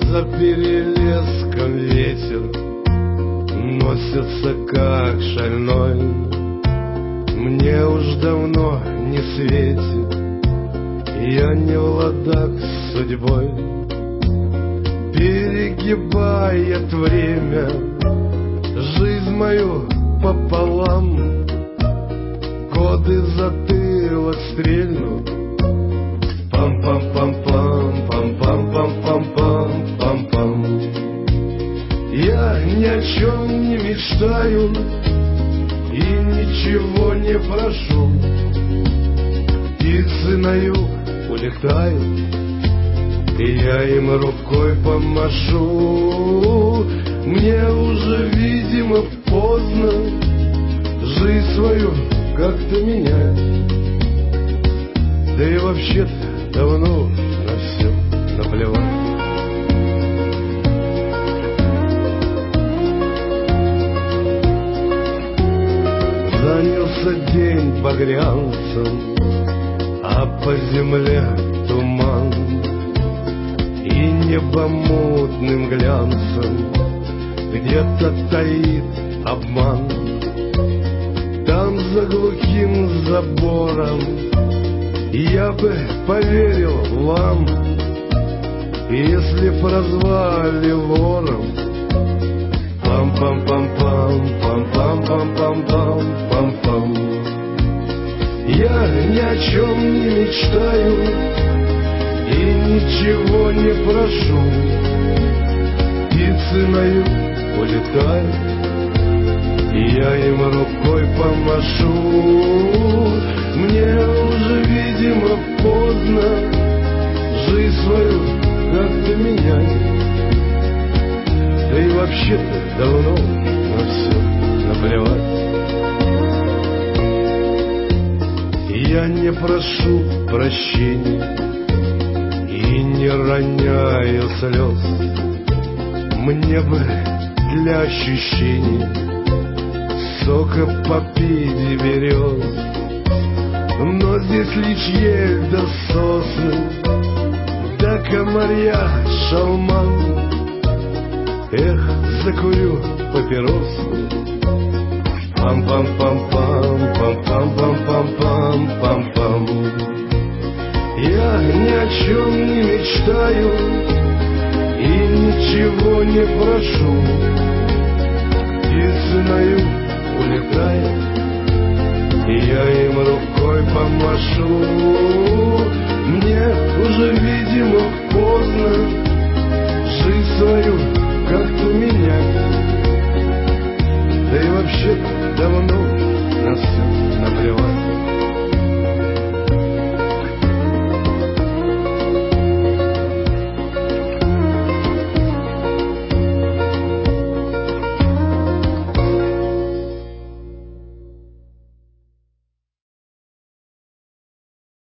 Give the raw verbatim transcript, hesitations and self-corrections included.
За перелеском ветер носится как шальной. Мне уж давно не светит, я не в ладах с судьбой. Перегибает время жизнь мою пополам. Годы затылок стрельнут. Пам-пам-пам-пам, пам-пам-пам-пам-пам-пам-пам. Я ни о чем не мечтаю и ничего не прошу. Птицы на юг улетают, и я им рукой помашу. Мне уже, видимо, поздно жизнь свою как-то менять. Да и вообще-то давно на все наплевать. Занялся день багрянцем, а по земле туман, и небо мутным глянцем где-то таит обман. Там за глухим забором я бы поверил вам, если прозвали вором. Пам-пам-пам-пам, пам-пам-пам-пам-пам-пам-пам. Я ни о чем не мечтаю и ничего не прошу. Птицы на юг улетают, и я им рукой помашу. Мне уже, видимо, поздно жизнь свою как-то менять. Да и вообще-то давно на все наплевать. Я не прошу прощения и не роняю слез. Мне бы для ощущения сока попить берез. Но здесь лишь ель да сосны, да комарья шалман. Эх, закурю папиросу. Пам-пам-пам-пам, пам-пам-пам-пам-пам-пам. Я ни о чем не мечтаю и ничего не прошу. Птицы на юг улетают, и я им рукой помашу. Мне уже, видимо, поздно жизнь свою как-то менять. Да и вообще давно на все наплевать.